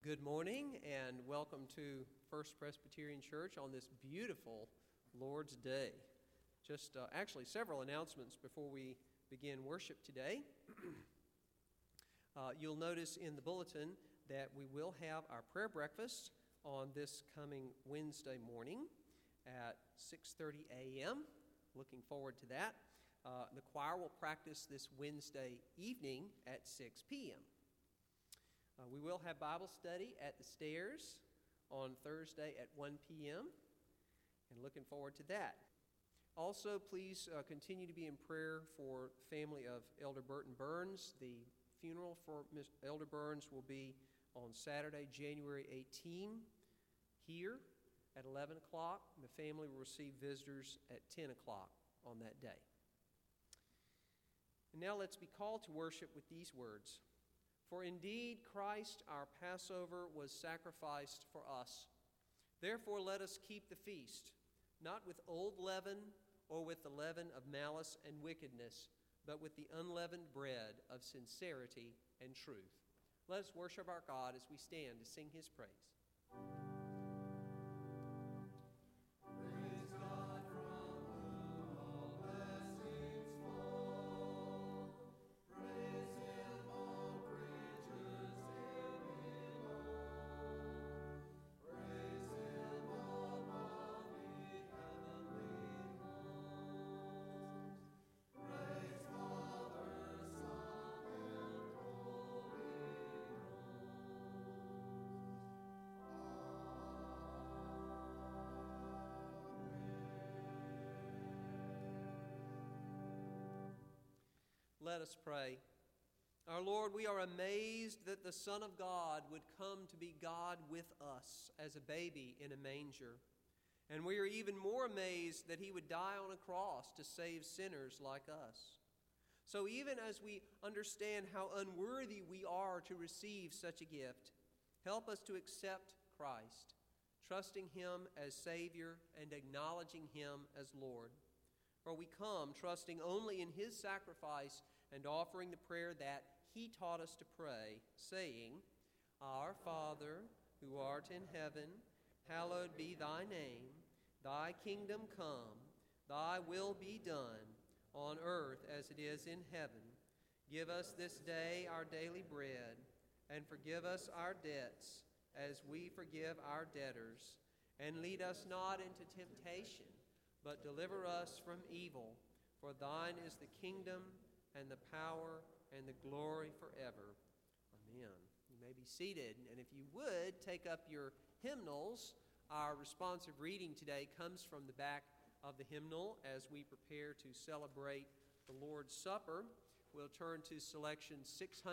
Good morning and welcome to First Presbyterian Church on this beautiful Lord's Day. Just actually several announcements before we begin worship today. You'll notice in the bulletin that we will have our prayer breakfast on this coming Wednesday morning at 6:30 a.m. Looking forward to that. The choir will practice this Wednesday evening at 6 p.m. We will have Bible study at the stairs on Thursday at 1 p.m. and looking forward to that. Also, please continue to be in prayer for the family of Elder Burton Burns. The funeral for Elder Burns will be on Saturday, January 18, here at 11 o'clock. The family will receive visitors at 10 o'clock on that day. And now let's be called to worship with these words. For indeed Christ our Passover was sacrificed for us. Therefore let us keep the feast, not with old leaven or with the leaven of malice and wickedness, but with the unleavened bread of sincerity and truth. Let us worship our God as we stand to sing His praise. Let us pray. Our Lord, we are amazed that the Son of God would come to be God with us as a baby in a manger. And we are even more amazed that He would die on a cross to save sinners like us. So even as we understand how unworthy we are to receive such a gift, help us to accept Christ, trusting Him as Savior and acknowledging Him as Lord. For we come trusting only in His sacrifice and offering the prayer that He taught us to pray, saying, Our Father, who art in heaven, hallowed be Thy name. Thy kingdom come, Thy will be done, on earth as it is in heaven. Give us this day our daily bread, and forgive us our debts, as we forgive our debtors. And lead us not into temptation, but deliver us from evil. For Thine is the kingdom, and the power, and the glory forever. Amen. You may be seated, and if you would, take up your hymnals. Our responsive reading today comes from the back of the hymnal as we prepare to celebrate the Lord's Supper. We'll turn to selection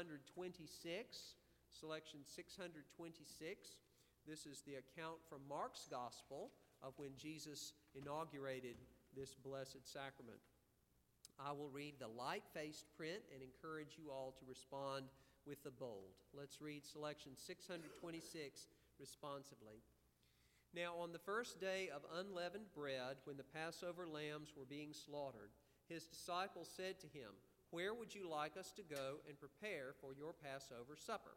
626. Selection 626. This is the account from Mark's Gospel of when Jesus inaugurated this blessed sacrament. I will read the light-faced print and encourage you all to respond with the bold. Let's read selection 626 responsively. Now, on the first day of unleavened bread, when the Passover lambs were being slaughtered, His disciples said to Him, Where would you like us to go and prepare for your Passover supper?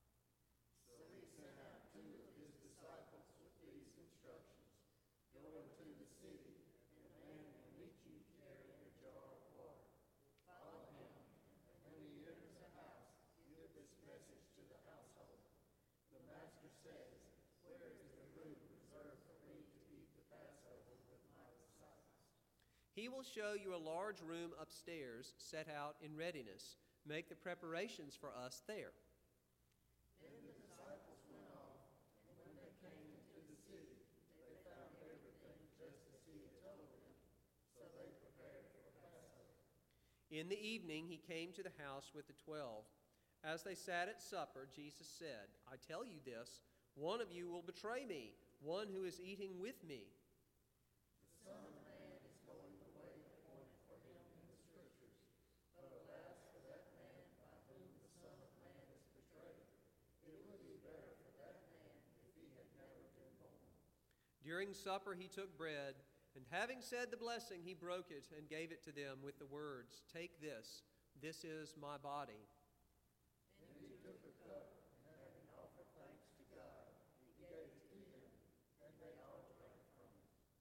So He sent out 2 of His disciples with these instructions. Go into the city, and a man will meet you carrying a jar of water. Follow him, and when he enters a house, give this message to the household. The Master says, Where is the room reserved for me to eat the Passover with my disciples? He will show you a large room upstairs set out in readiness. Make the preparations for us there. Then the disciples went off, and when they came into the city, they found everything just as He had told them, so they prepared for Passover. In the evening he came to the house with the 12. As they sat at supper, Jesus said, I tell you this, one of you will betray me, one who is eating with me. The Son of Man is going the way appointed for Him in the Scriptures, but alas for that man by whom the Son of Man is betrayed. It would be better for that man if he had never been born. During supper he took bread, and having said the blessing, he broke it and gave it to them with the words, Take this, this is my body. Then He took a cup, and having offered thanks to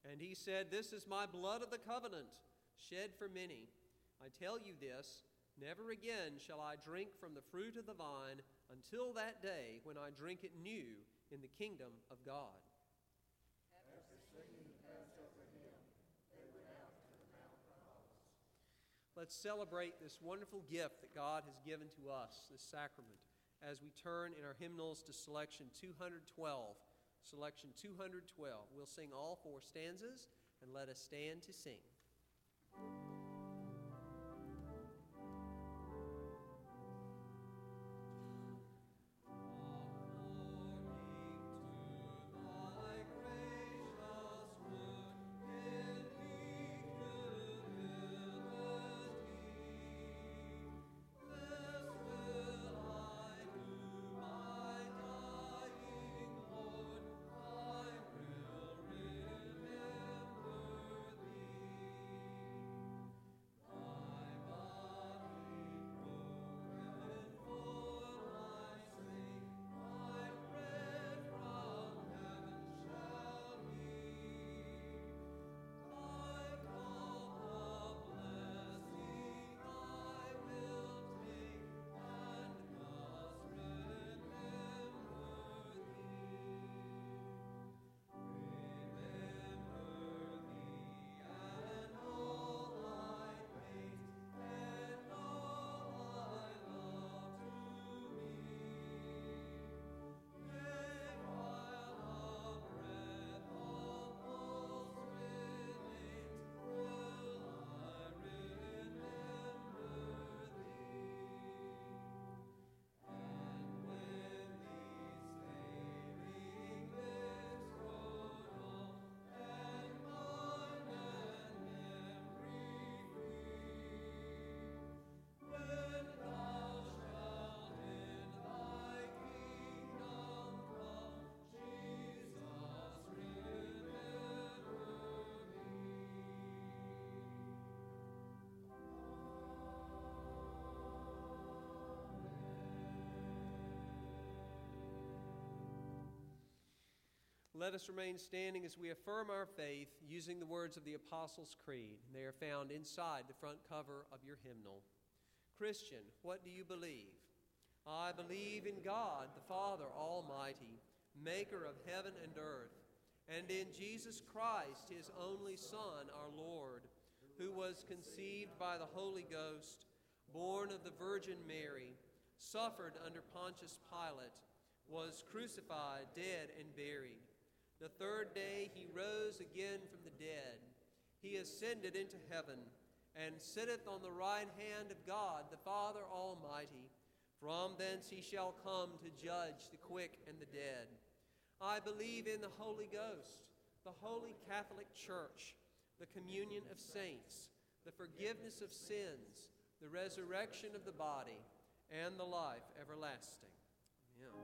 And he said, "This is my blood of the covenant, shed for many. I tell you this, never again shall I drink from the fruit of the vine until that day when I drink it new in the kingdom of God." After singing the Passover hymn, they went out to the Mount of Olives. Let's celebrate this wonderful gift that God has given to us, this sacrament, as we turn in our hymnals to selection 212. Selection 212. We'll sing all 4 stanzas, and let us stand to sing. Let us remain standing as we affirm our faith using the words of the Apostles' Creed. They are found inside the front cover of your hymnal. Christian, what do you believe? I believe in God, the Father Almighty, maker of heaven and earth, and in Jesus Christ, his only Son, our Lord, who was conceived by the Holy Ghost, born of the Virgin Mary, suffered under Pontius Pilate, was crucified, dead, and buried. The third day he rose again from the dead. He ascended into heaven and sitteth on the right hand of God, the Father Almighty. From thence he shall come to judge the quick and the dead. I believe in the Holy Ghost, the Holy Catholic Church, the communion of saints, the forgiveness of sins, the resurrection of the body, and the life everlasting. Amen.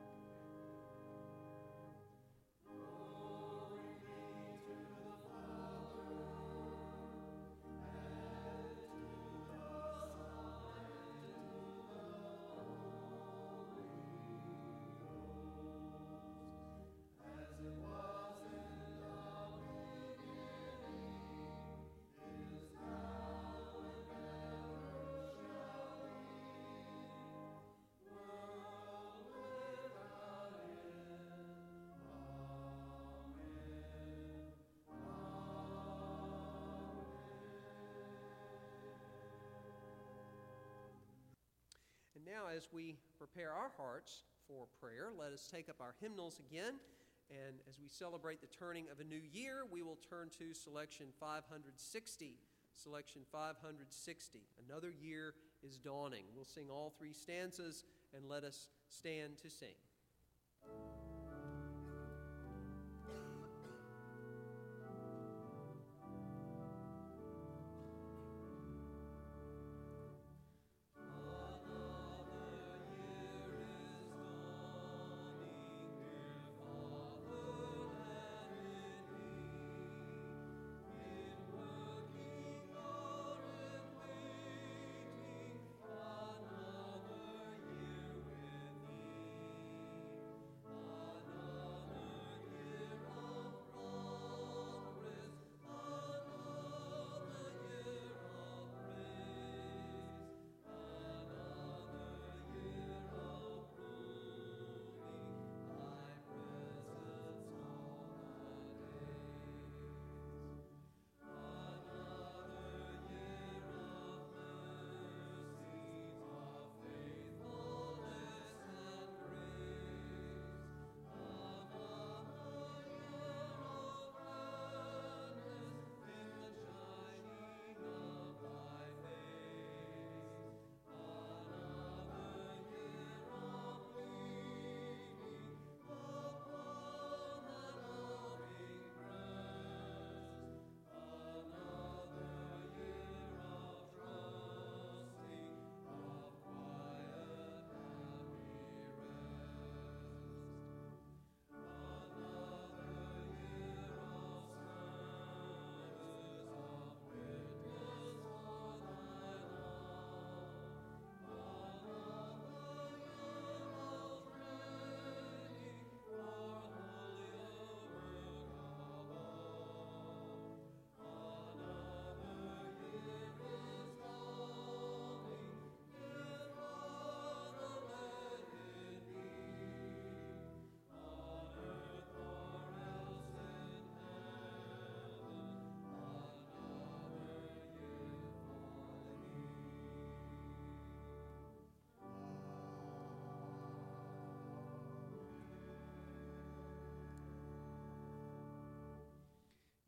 Now, as we prepare our hearts for prayer, let us take up our hymnals again. And as we celebrate the turning of a new year, we will turn to selection 560. Selection 560. Another year is dawning. We'll sing all 3 stanzas, and let us stand to sing.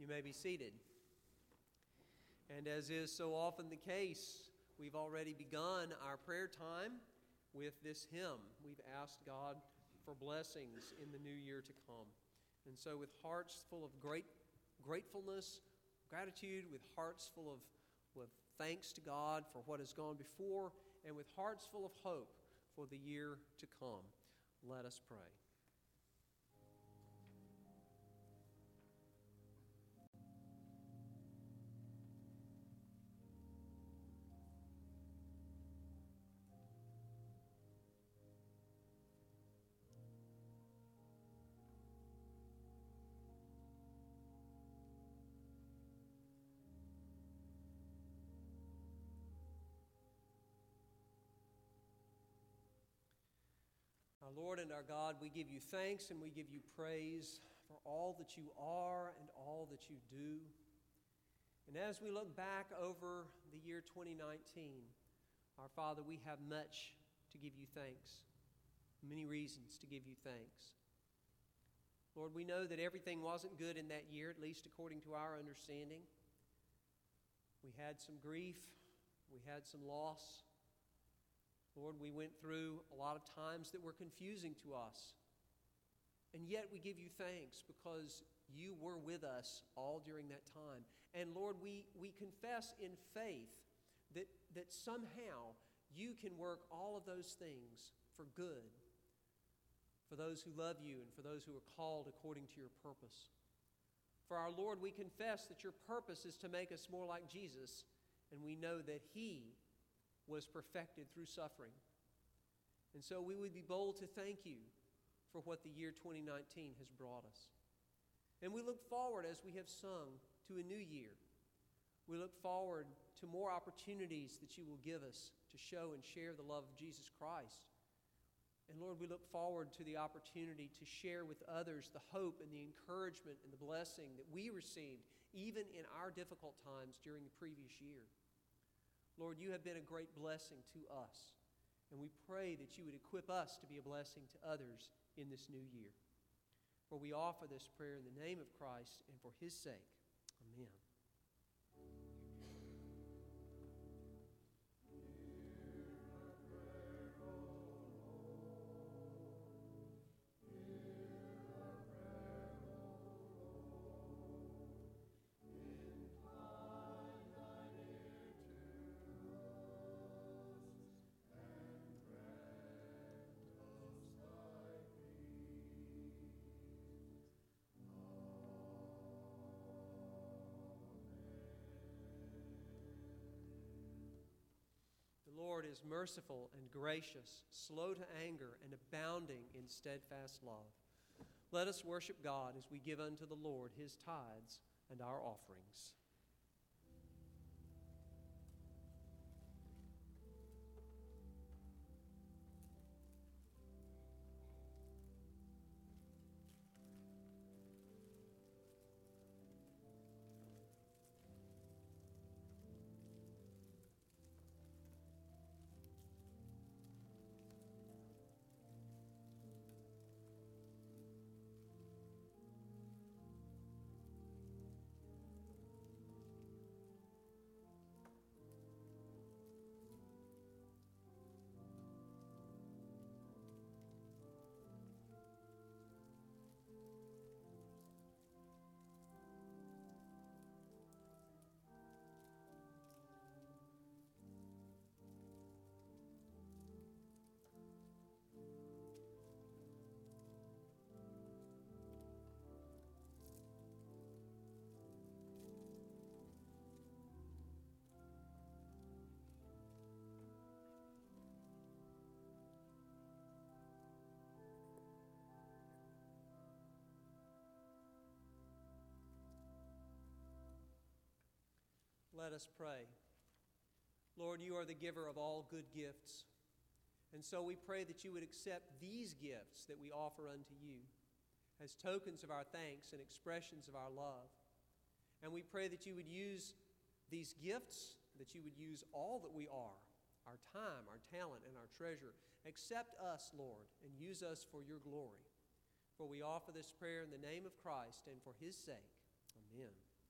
may be seated. And as is so often the case, we've already begun our prayer time with this hymn. We've asked God for blessings in the new year to come. And so with hearts full of gratefulness, gratitude, with hearts full of thanks to God for what has gone before, and with hearts full of hope for the year to come, let us pray. Our Lord and our God, we give you thanks and we give you praise for all that you are and all that you do. And as we look back over the year 2019, our Father, we have much to give you thanks, many reasons to give you thanks. Lord, we know that everything wasn't good in that year, at least according to our understanding. We had some grief, we had some loss. Lord, we went through a lot of times that were confusing to us. And yet we give you thanks because you were with us all during that time. And Lord, we confess in faith that somehow you can work all of those things for good, for those who love you and for those who are called according to your purpose. For our Lord, we confess that your purpose is to make us more like Jesus, and we know that he was perfected through suffering. And so we would be bold to thank you for what the year 2019 has brought us. And we look forward, as we have sung, to a new year. We look forward to more opportunities that you will give us to show and share the love of Jesus Christ. And Lord, we look forward to the opportunity to share with others the hope and the encouragement and the blessing that we received even in our difficult times during the previous year. Lord, you have been a great blessing to us, and we pray that you would equip us to be a blessing to others in this new year. For we offer this prayer in the name of Christ and for his sake. Amen. The Lord is merciful and gracious, slow to anger, and abounding in steadfast love. Let us worship God as we give unto the Lord his tithes and our offerings. Let us pray. Lord, you are the giver of all good gifts. And so we pray that you would accept these gifts that we offer unto you as tokens of our thanks and expressions of our love. And we pray that you would use these gifts, that you would use all that we are, our time, our talent, and our treasure. Accept us, Lord, and use us for your glory. For we offer this prayer in the name of Christ and for his sake. Amen.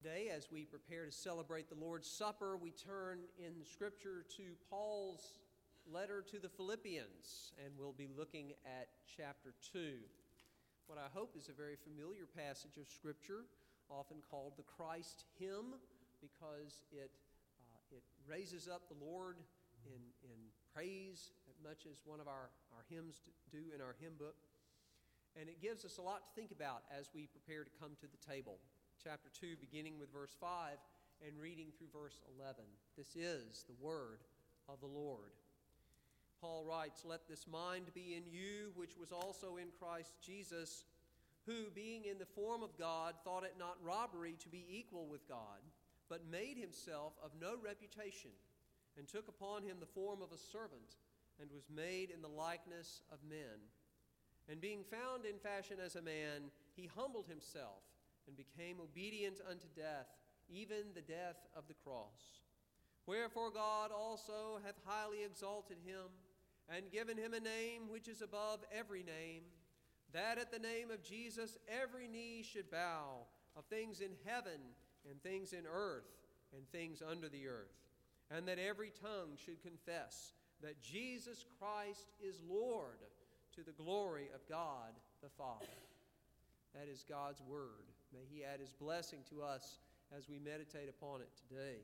Today, as we prepare to celebrate the Lord's Supper, we turn in Scripture to Paul's letter to the Philippians, and we'll be looking at chapter 2. What I hope is a very familiar passage of Scripture, often called the Christ hymn, because it raises up the Lord in praise, as much as one of our hymns do in our hymn book. And it gives us a lot to think about as we prepare to come to the table. Chapter 2, beginning with verse 5 and reading through verse 11. This is the word of the Lord. Paul writes, "Let this mind be in you, which was also in Christ Jesus, who, being in the form of God, thought it not robbery to be equal with God, but made himself of no reputation, and took upon him the form of a servant, and was made in the likeness of men. And being found in fashion as a man, he humbled himself, and became obedient unto death, even the death of the cross. Wherefore God also hath highly exalted him, and given him a name which is above every name, that at the name of Jesus every knee should bow, of things in heaven, and things in earth, and things under the earth, and that every tongue should confess that Jesus Christ is Lord, to the glory of God the Father." That is God's word. May He add His blessing to us as we meditate upon it today.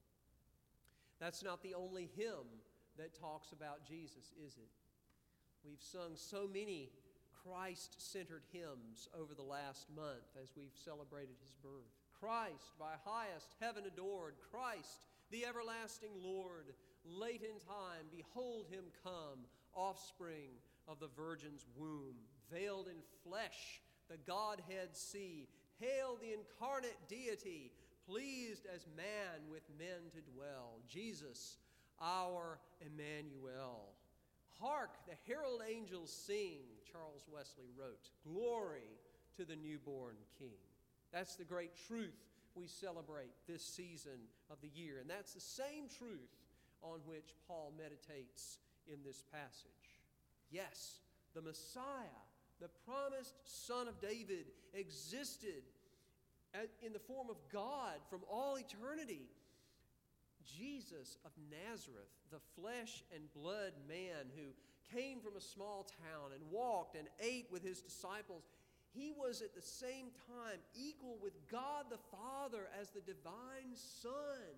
That's not the only hymn that talks about Jesus, is it? We've sung so many Christ-centered hymns over the last month as we've celebrated His birth. Christ, by highest heaven adored, Christ, the everlasting Lord, late in time, behold Him come, offspring of the Virgin's womb, veiled in flesh, the Godhead see. Hail the incarnate deity, pleased as man with men to dwell. Jesus, our Emmanuel. Hark, the herald angels sing, Charles Wesley wrote. Glory to the newborn King. That's the great truth we celebrate this season of the year. And that's the same truth on which Paul meditates in this passage. Yes, the Messiah, the promised Son of David, existed in the form of God from all eternity. Jesus of Nazareth, the flesh and blood man who came from a small town and walked and ate with his disciples, he was at the same time equal with God the Father as the divine Son.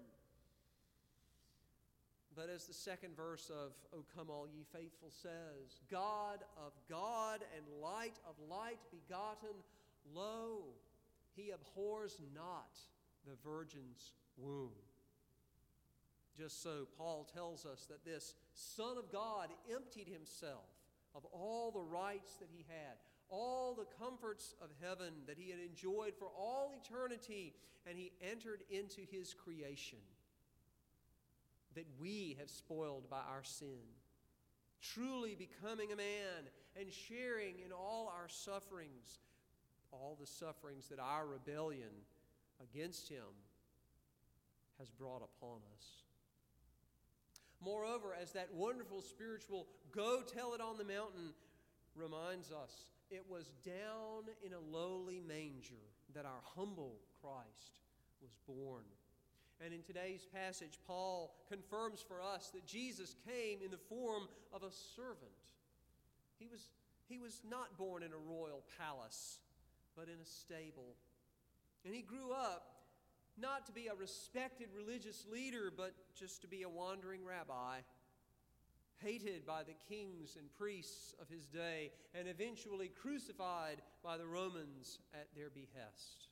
But as the second verse of "O Come All Ye Faithful" says, God of God and light of light begotten, lo, He abhors not the virgin's womb. Just so, Paul tells us that this Son of God emptied Himself of all the rights that He had, all the comforts of heaven that He had enjoyed for all eternity, and He entered into His creation that we have spoiled by our sin, truly becoming a man and sharing in all our sufferings, all the sufferings that our rebellion against Him has brought upon us. Moreover, as that wonderful spiritual "go tell it on the mountain" reminds us, it was down in a lowly manger that our humble Christ was born. And in today's passage, Paul confirms for us that Jesus came in the form of a servant. He was not born in a royal palace, but in a stable. And He grew up not to be a respected religious leader, but just to be a wandering rabbi, hated by the kings and priests of his day, and eventually crucified by the Romans at their behest.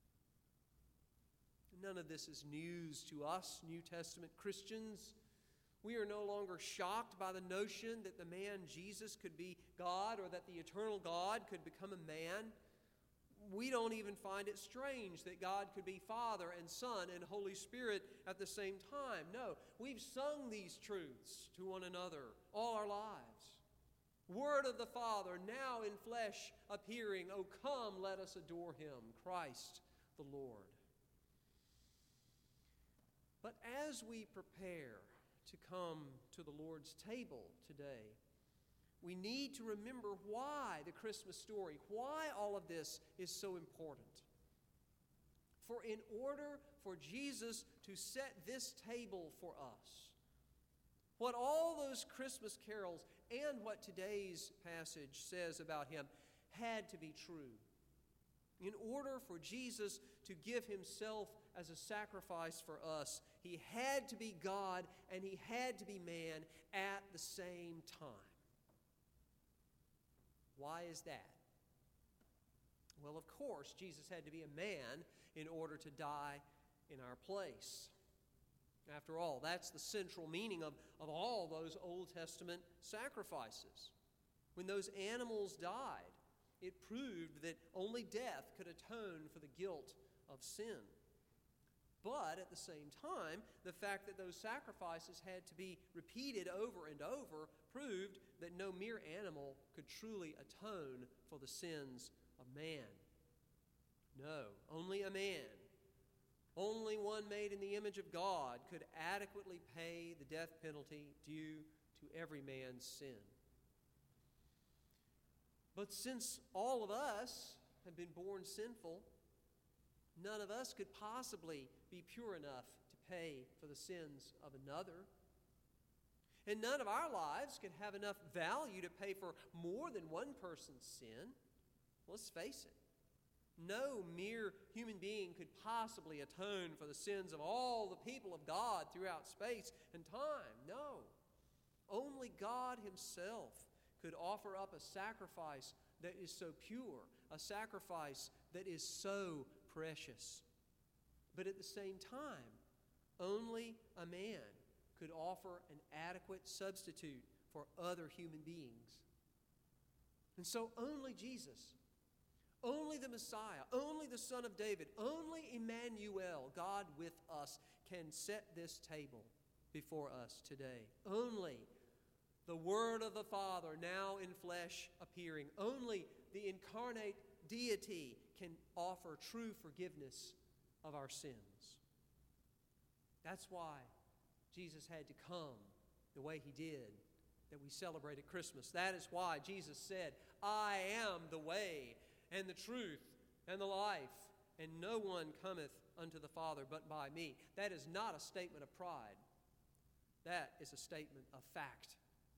None of this is news to us, New Testament Christians. We are no longer shocked by the notion that the man Jesus could be God, or that the eternal God could become a man. We don't even find it strange that God could be Father and Son and Holy Spirit at the same time. No, we've sung these truths to one another all our lives. Word of the Father, now in flesh appearing. O come, let us adore Him, Christ the Lord. But as we prepare to come to the Lord's table today, we need to remember why the Christmas story, why all of this is so important. For in order for Jesus to set this table for us, what all those Christmas carols and what today's passage says about him had to be true. In order for Jesus to give himself as a sacrifice for us, he had to be God and he had to be man at the same time. Why is that? Well, of course, Jesus had to be a man in order to die in our place. After all, that's the central meaning of all those Old Testament sacrifices. When those animals died, it proved that only death could atone for the guilt of sin. But at the same time, the fact that those sacrifices had to be repeated over and over proved that no mere animal could truly atone for the sins of man. No, only a man, only one made in the image of God, could adequately pay the death penalty due to every man's sin. But since all of us have been born sinful, none of us could possibly be pure enough to pay for the sins of another. And none of our lives could have enough value to pay for more than one person's sin. Let's face it. No mere human being could possibly atone for the sins of all the people of God throughout space and time. No. Only God himself could offer up a sacrifice that is so pure, a sacrifice that is so precious. But at the same time, only a man could offer an adequate substitute for other human beings. And so only Jesus, only the Messiah, only the Son of David, only Emmanuel, God with us, can set this table before us today. Only the Word of the Father, now in flesh appearing, only the incarnate deity can offer true forgiveness of our sins. That's why Jesus had to come the way he did, that we celebrate at Christmas. That is why Jesus said, I am the way and the truth and the life, and no one cometh unto the Father but by me. That is not a statement of pride. That is a statement of fact.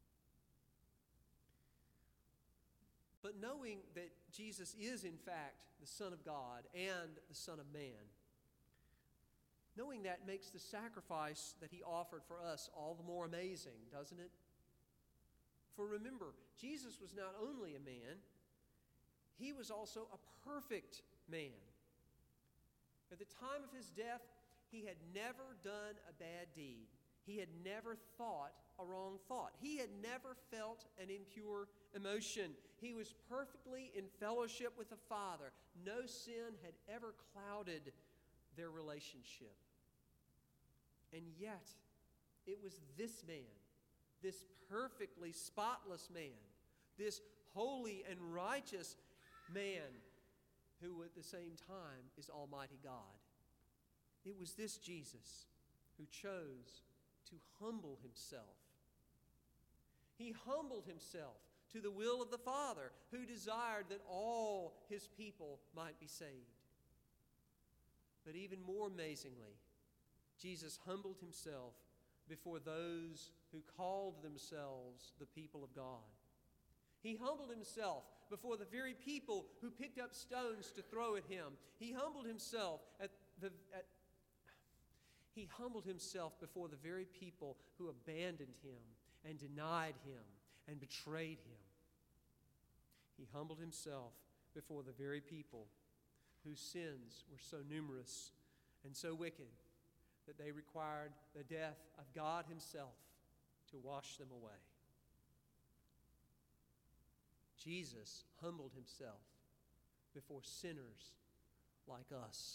But knowing that Jesus is in fact the Son of God and the Son of Man, knowing that makes the sacrifice that he offered for us all the more amazing, doesn't it? For remember, Jesus was not only a man, he was also a perfect man. At the time of his death, he had never done a bad deed. He had never thought a wrong thought. He had never felt an impure emotion. He was perfectly in fellowship with the Father. No sin had ever clouded their relationship. And yet, it was this man, this perfectly spotless man, this holy and righteous man, who at the same time is Almighty God. It was this Jesus who chose to humble himself. He humbled himself to the will of the Father, who desired that all his people might be saved. But even more amazingly, Jesus humbled himself before those who called themselves the people of God. He humbled himself before the very people who picked up stones to throw at him. He humbled himself He humbled himself before the very people who abandoned him and denied him and betrayed him. He humbled himself before the very people whose sins were so numerous and so wicked that they required the death of God himself to wash them away. Jesus humbled himself before sinners like us.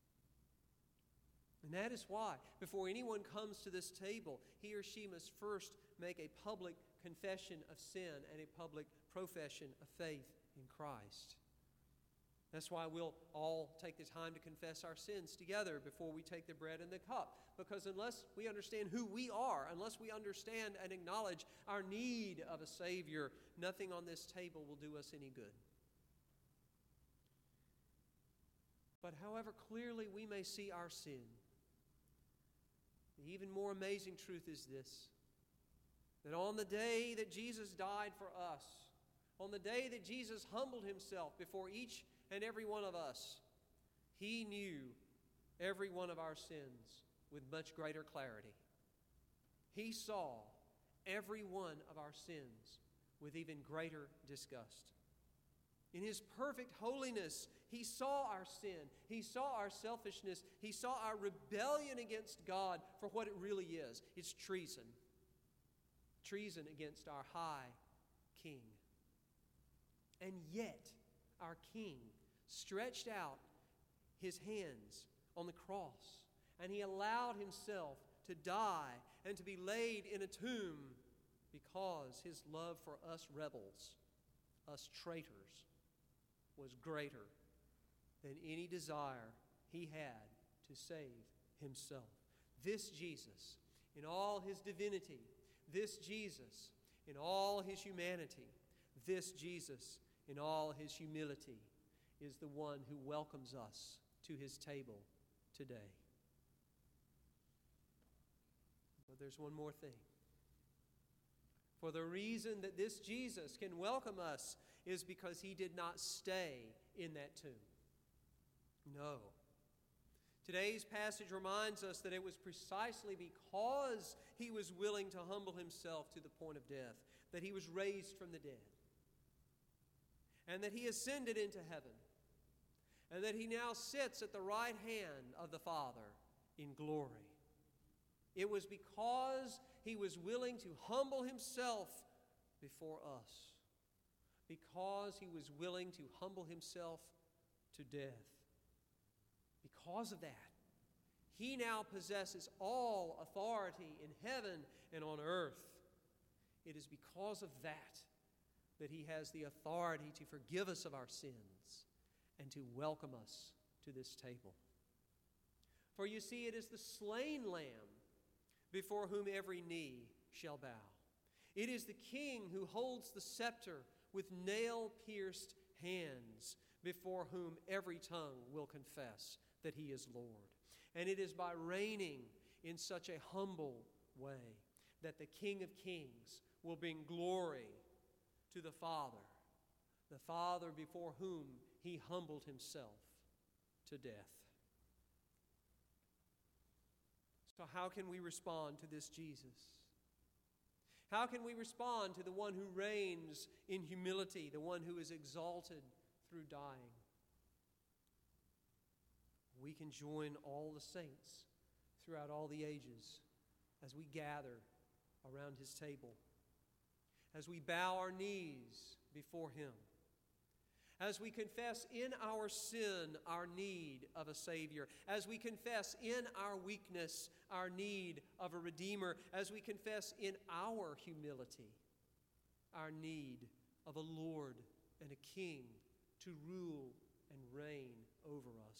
And that is why, before anyone comes to this table, he or she must first make a public confession of sin and a public profession of faith in Christ. That's why we'll all take the time to confess our sins together before we take the bread and the cup. Because unless we understand who we are, unless we understand and acknowledge our need of a Savior, nothing on this table will do us any good. But however clearly we may see our sin, the even more amazing truth is this, that on the day that Jesus died for us, on the day that Jesus humbled himself before each and every one of us, he knew every one of our sins with much greater clarity. He saw every one of our sins with even greater disgust. In his perfect holiness, he saw our sin. He saw our selfishness. He saw our rebellion against God for what it really is. It's treason. Treason against our high King. And yet, our King stretched out his hands on the cross, and he allowed himself to die and to be laid in a tomb because his love for us rebels, us traitors, was greater than any desire he had to save himself. This Jesus, in all his divinity, this Jesus, in all his humanity, this Jesus, in all his humility, is the one who welcomes us to his table today. But there's one more thing. For the reason that this Jesus can welcome us is because he did not stay in that tomb. No. Today's passage reminds us that it was precisely because he was willing to humble himself to the point of death that he was raised from the dead, and that he ascended into heaven, and that he now sits at the right hand of the Father in glory. It was because he was willing to humble himself before us, because he was willing to humble himself to death. Because of that, he now possesses all authority in heaven and on earth. It is because of that that he has the authority to forgive us of our sins and to welcome us to this table. For you see, it is the slain Lamb before whom every knee shall bow. It is the King who holds the scepter with nail-pierced hands, before whom every tongue will confess that he is Lord. And it is by reigning in such a humble way that the King of Kings will bring glory to the Father before whom he humbled himself to death. So how can we respond to this Jesus? How can we respond to the one who reigns in humility, the one who is exalted through dying? We can join all the saints throughout all the ages as we gather around his table, as we bow our knees before him, as we confess in our sin our need of a Savior, as we confess in our weakness our need of a Redeemer, as we confess in our humility our need of a Lord and a King to rule and reign over us.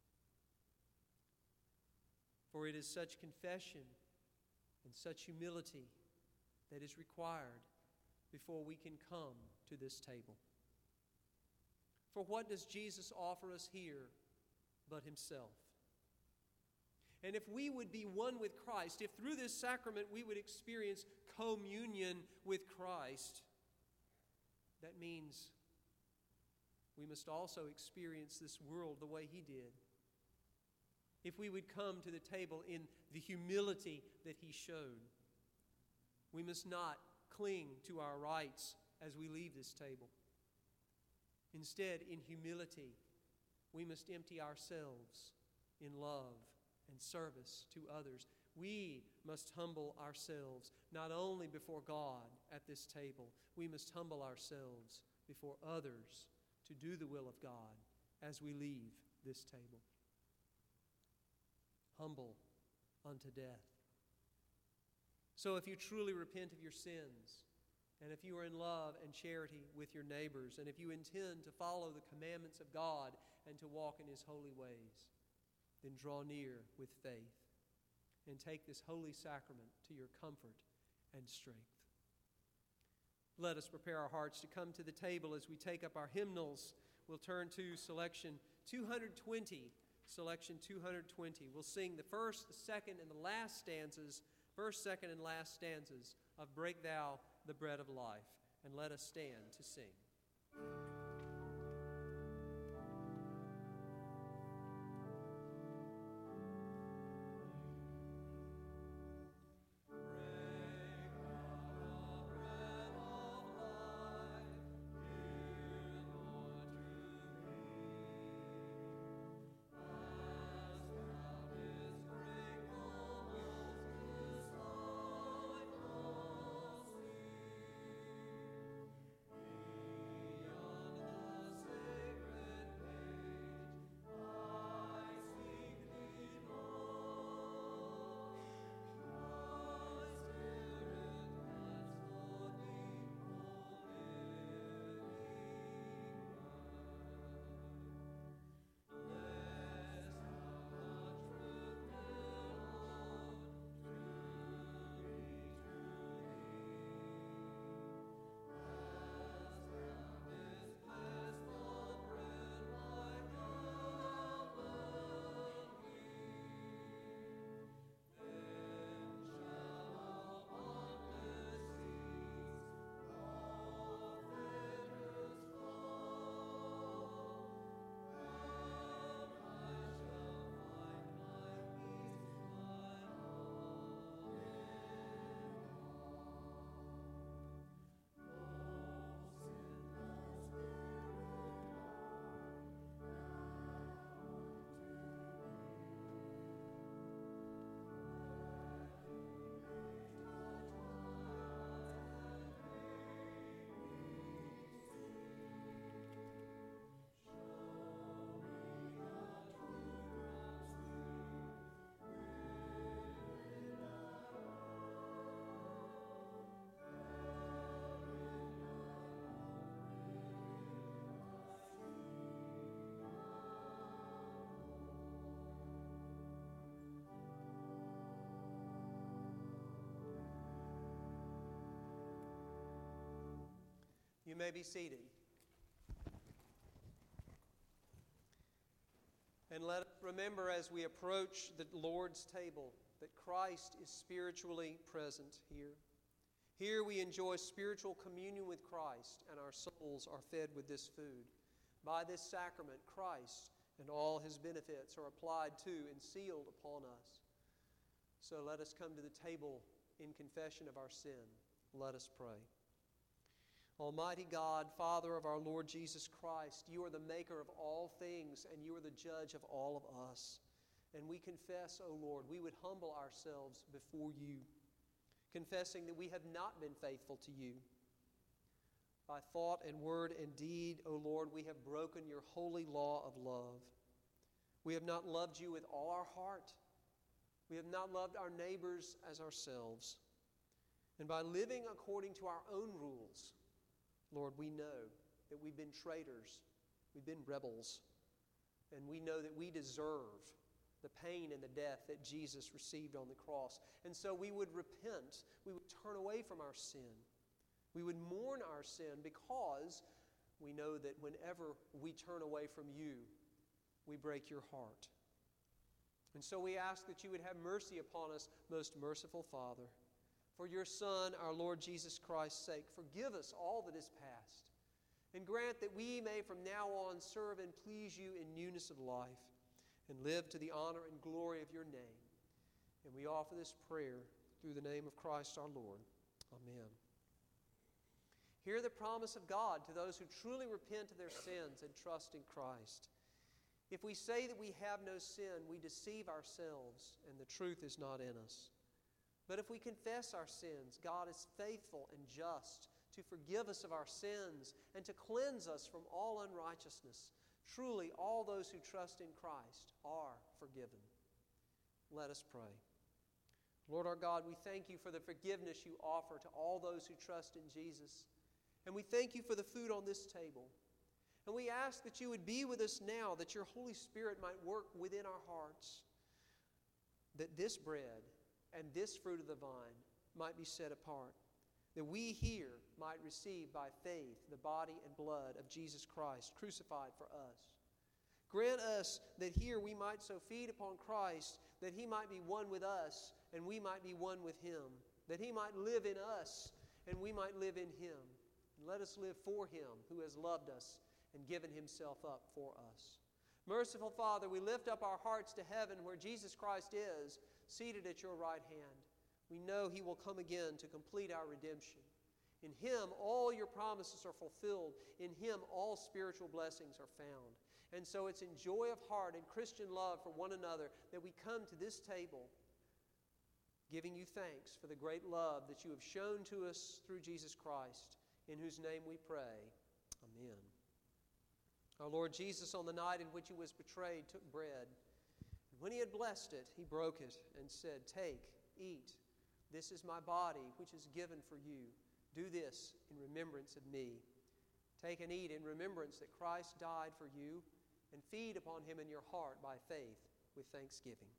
For it is such confession and such humility that is required before we can come to this table. For what does Jesus offer us here but himself? And if we would be one with Christ, if through this sacrament we would experience communion with Christ, that means we must also experience this world the way he did. If we would come to the table in the humility that he showed, we must not cling to our rights as we leave this table. Instead, in humility, we must empty ourselves in love and service to others. We must humble ourselves not only before God at this table, we must humble ourselves before others to do the will of God as we leave this table. Humble unto death. So if you truly repent of your sins, and if you are in love and charity with your neighbors, and if you intend to follow the commandments of God and to walk in his holy ways, then draw near with faith and take this holy sacrament to your comfort and strength. Let us prepare our hearts to come to the table as we take up our hymnals. We'll turn to selection 220, selection 220. We'll sing the first, the second, and the last stanzas, first, second, and last stanzas of Break Thou the Bread of Life. And let us stand to sing. You may be seated. And let us remember as we approach the Lord's table that Christ is spiritually present here. Here we enjoy spiritual communion with Christ, and our souls are fed with this food. By this sacrament, Christ and all his benefits are applied to and sealed upon us. So let us come to the table in confession of our sin. Let us pray. Almighty God, Father of our Lord Jesus Christ, you are the maker of all things, and you are the judge of all of us. And we confess, O Lord, we would humble ourselves before you, confessing that we have not been faithful to you. By thought and word and deed, O Lord, we have broken your holy law of love. We have not loved you with all our heart. We have not loved our neighbors as ourselves. And by living according to our own rules, Lord, we know that we've been traitors, we've been rebels, and we know that we deserve the pain and the death that Jesus received on the cross. And so we would repent, we would turn away from our sin, we would mourn our sin, because we know that whenever we turn away from you, we break your heart. And so we ask that you would have mercy upon us, most merciful Father. For your Son, our Lord Jesus Christ's sake, forgive us all that is past, and grant that we may from now on serve and please you in newness of life, and live to the honor and glory of your name. And we offer this prayer through the name of Christ our Lord. Amen. Hear the promise of God to those who truly repent of their sins and trust in Christ. If we say that we have no sin, we deceive ourselves, and the truth is not in us. But if we confess our sins, God is faithful and just to forgive us of our sins and to cleanse us from all unrighteousness. Truly, all those who trust in Christ are forgiven. Let us pray. Lord our God, we thank you for the forgiveness you offer to all those who trust in Jesus. And we thank you for the food on this table. And we ask that you would be with us now, that your Holy Spirit might work within our hearts, that this bread and this fruit of the vine might be set apart, that we here might receive by faith the body and blood of Jesus Christ crucified for us. Grant us that here we might so feed upon Christ that He might be one with us and we might be one with Him, that He might live in us and we might live in Him. And let us live for Him who has loved us and given Himself up for us. Merciful Father, we lift up our hearts to heaven where Jesus Christ is, seated at your right hand. We know He will come again to complete our redemption. In Him, all your promises are fulfilled. In Him, all spiritual blessings are found. And so it's in joy of heart and Christian love for one another that we come to this table, giving you thanks for the great love that you have shown to us through Jesus Christ, in whose name we pray. Amen. Our Lord Jesus, on the night in which He was betrayed, took bread. And when He had blessed it, He broke it and said, "Take, eat. This is my body, which is given for you. Do this in remembrance of me." Take and eat in remembrance that Christ died for you, and feed upon Him in your heart by faith with thanksgiving.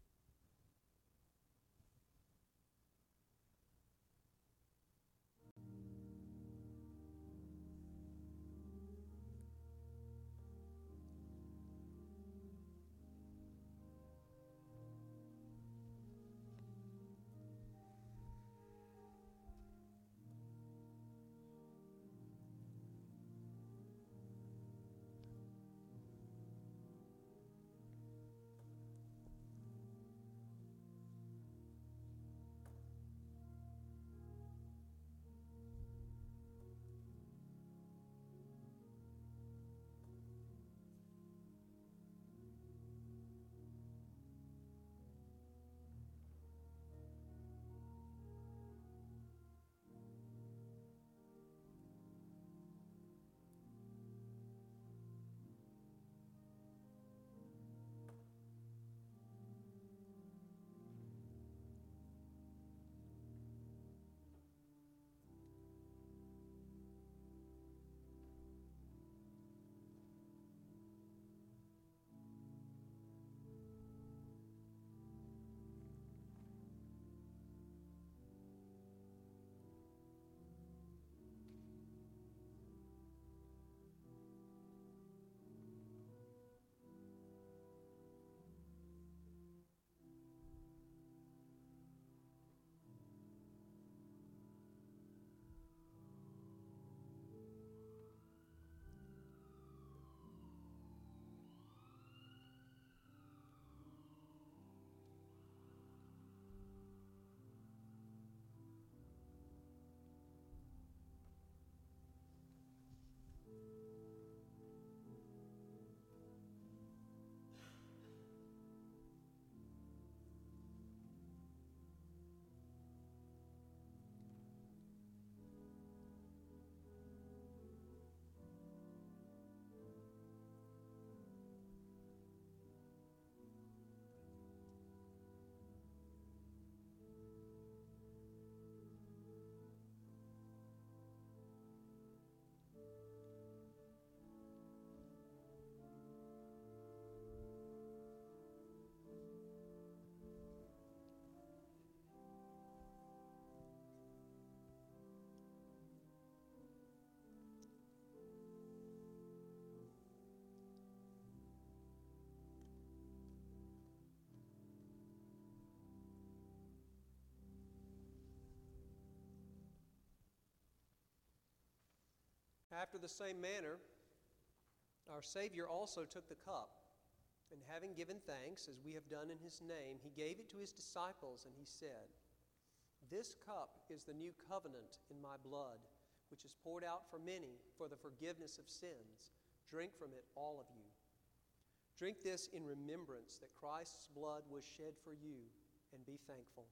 After the same manner, our Savior also took the cup, and having given thanks, as we have done in His name, He gave it to His disciples, and He said, "This cup is the new covenant in my blood, which is poured out for many for the forgiveness of sins. Drink from it, all of you. Drink this in remembrance that Christ's blood was shed for you, and be thankful."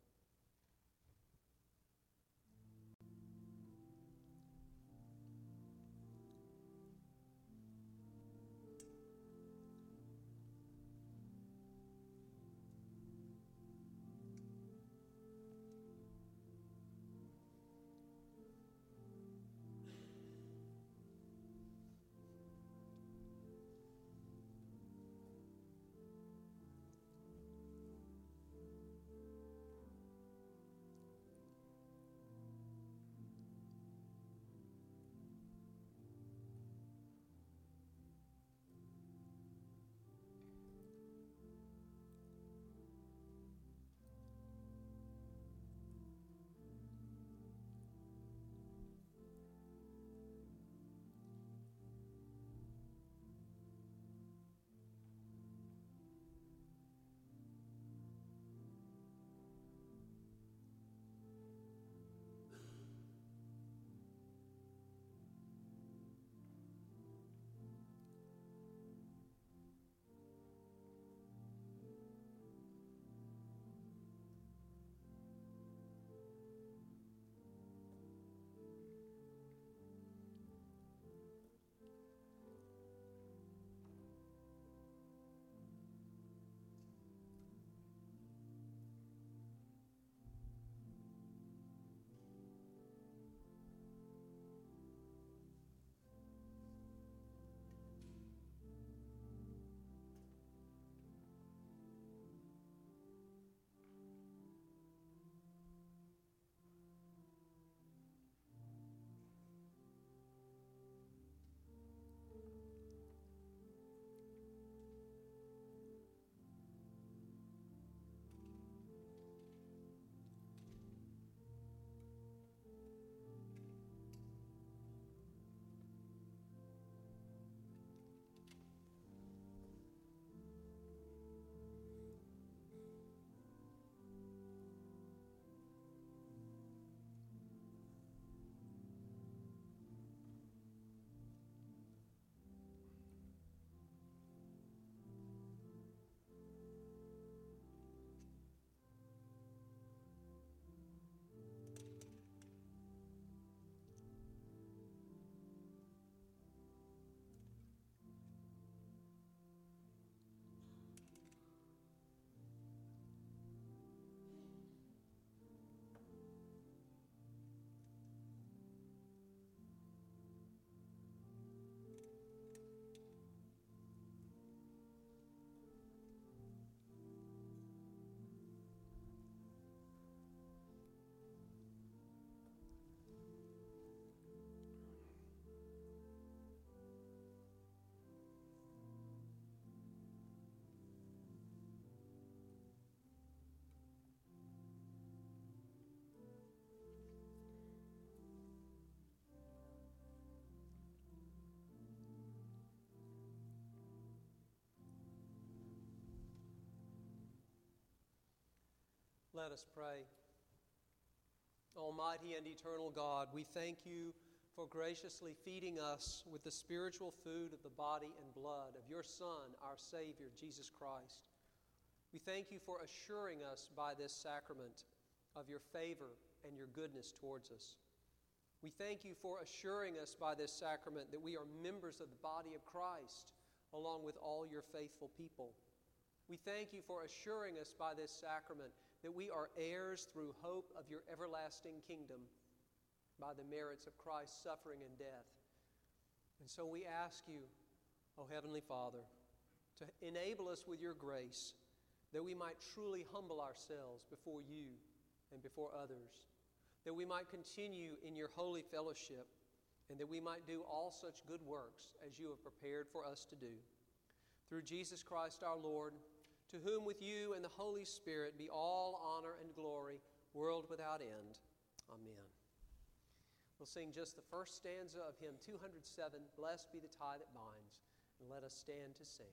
Let us pray. Almighty and eternal God, we thank you for graciously feeding us with the spiritual food of the body and blood of your Son, our Savior, Jesus Christ. We thank you for assuring us by this sacrament of your favor and your goodness towards us. We thank you for assuring us by this sacrament that we are members of the body of Christ, along with all your faithful people. We thank you for assuring us by this sacrament that we are heirs through hope of your everlasting kingdom by the merits of Christ's suffering and death. And so we ask you, O Heavenly Father, to enable us with your grace that we might truly humble ourselves before you and before others, that we might continue in your holy fellowship, and that we might do all such good works as you have prepared for us to do. Through Jesus Christ our Lord, to whom with you and the Holy Spirit be all honor and glory, world without end. Amen. We'll sing just the first stanza of hymn 207, Blessed be the tie that binds, and let us stand to sing.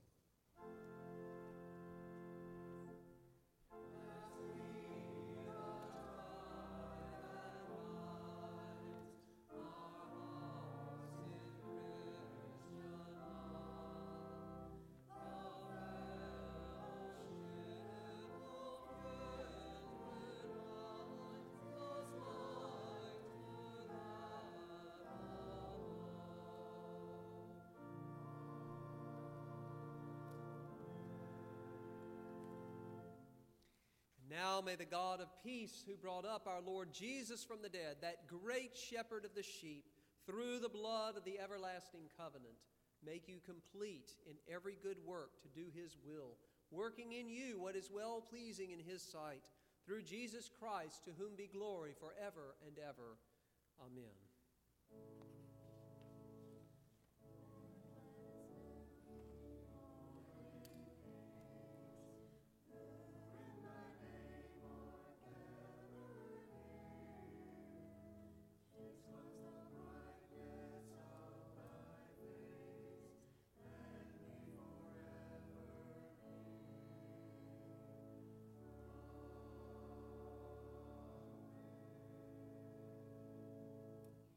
Now may the God of peace, who brought up our Lord Jesus from the dead, that great shepherd of the sheep, through the blood of the everlasting covenant, make you complete in every good work to do his will, working in you what is well-pleasing in his sight, through Jesus Christ, to whom be glory forever and ever. Amen.